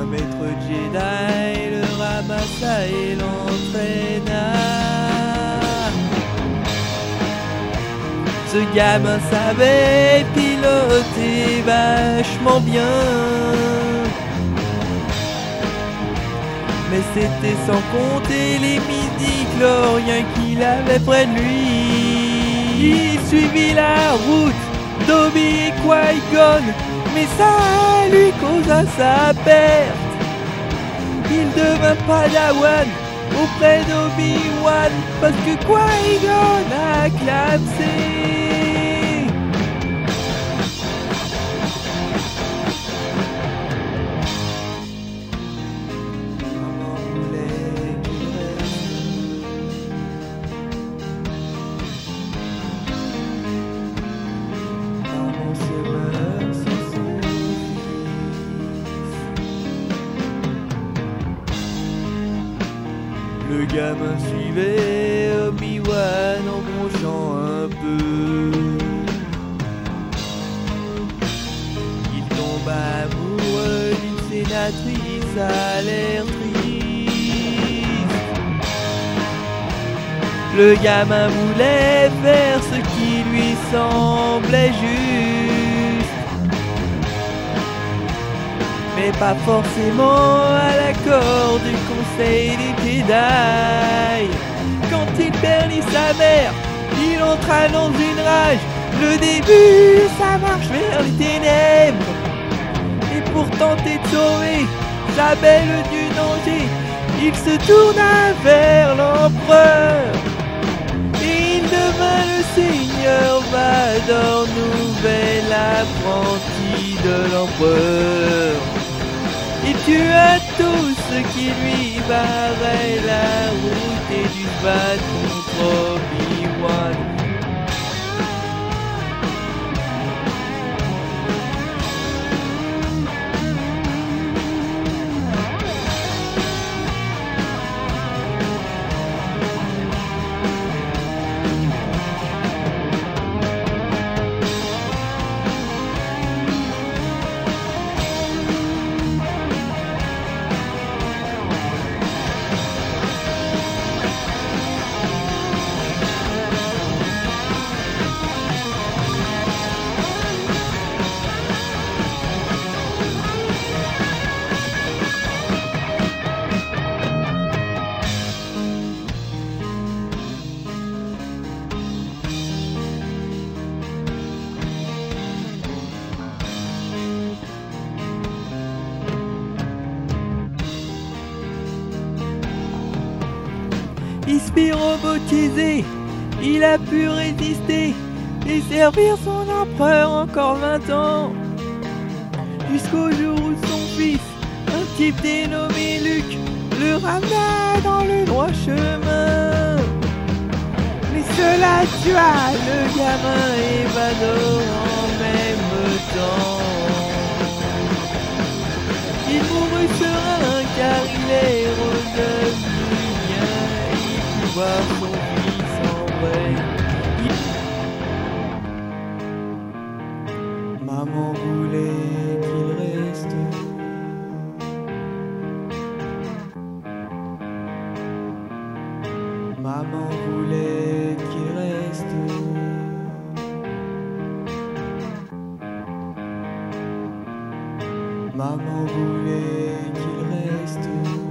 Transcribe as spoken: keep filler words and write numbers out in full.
maître Jedi le ramassa et l'entraîna. Ce gamin savait piloter vachement bien, mais c'était sans compter les midi-chloriens qu'il avait près de lui. Il suivit la route d'Obi et Qui-Gon, mais ça lui causa sa perte. Il devint padawan auprès d'Obi-Wan parce que Qui-Gon a clamsé. Le gamin suivait Obi-Wan en bronchant un peu. Il tomba amoureux d'une sénatrice à l'air triste. Le gamin voulait faire ce qui lui semblait juste, mais pas forcément à l'accord du conseil des Jedi. Quand il perdit sa mère, il entra dans une rage. Le début, ça marche vers les ténèbres. Et pour tenter de sauver sa belle du danger, il se tourna vers l'empereur. Et il devint le seigneur Vador, nouvel apprenti de l'empereur. Il tua tout ce qui lui barrait la route et dut se battre contre Obi-Wan. Ispiro-robotisé, il a pu résister et servir son empereur encore vingt ans. Jusqu'au jour où son fils, un type dénommé Luke, le ramena dans le droit chemin. Mais cela tua le gamin et Vador en même temps. Il mourut serein car il est redevenu voir son fils en vrai. Maman voulait qu'il reste. Maman voulait qu'il reste. Maman voulait qu'il reste.